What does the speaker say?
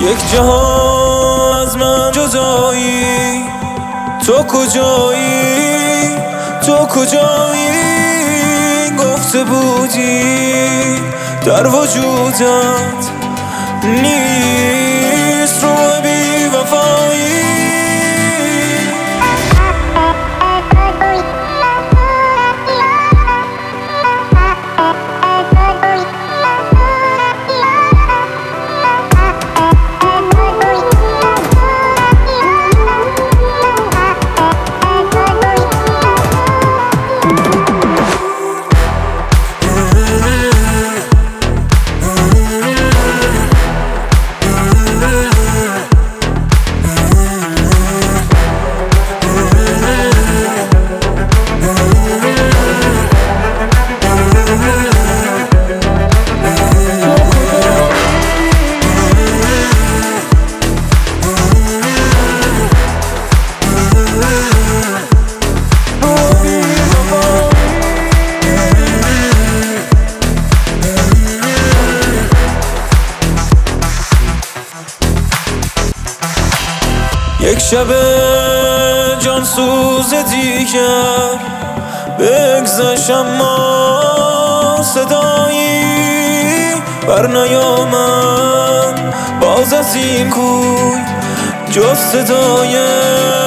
یک جهان از من جدایی، تو کجایی؟ تو کجایی؟ گفته بودی در وجودت نیست رو بی وفایی. یک شب جان سوز دیگر بگذشت، اما صدایی بر نیامد باز از این کوی جز صدای